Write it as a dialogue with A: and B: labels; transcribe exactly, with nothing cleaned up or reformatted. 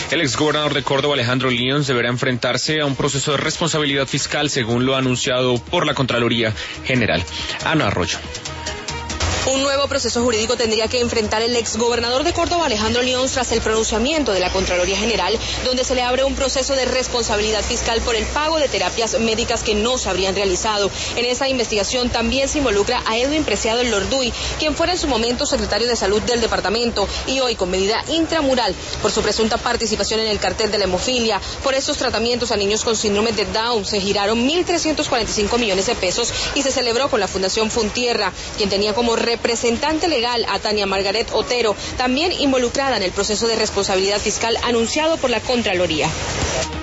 A: El exgobernador de Córdoba, Alejandro Lions, deberá enfrentarse a un proceso de responsabilidad fiscal, según lo anunciado por la Contraloría General. Ana Arroyo.
B: Un nuevo proceso jurídico tendría que enfrentar el exgobernador de Córdoba, Alejandro Lions, tras el pronunciamiento de la Contraloría General, donde se le abre un proceso de responsabilidad fiscal por el pago de terapias médicas que no se habrían realizado. En esa investigación también se involucra a Edwin Preciado Elorduy, quien fuera en su momento secretario de Salud del departamento y hoy con medida intramural por su presunta participación en el cartel de la hemofilia. Por estos tratamientos a niños con síndrome de Down se giraron mil trescientos cuarenta y cinco millones de pesos y se celebró con la Fundación Funtierra, quien tenía como representante legal a Tania Margaret Otero, también involucrada en el proceso de responsabilidad fiscal anunciado por la Contraloría.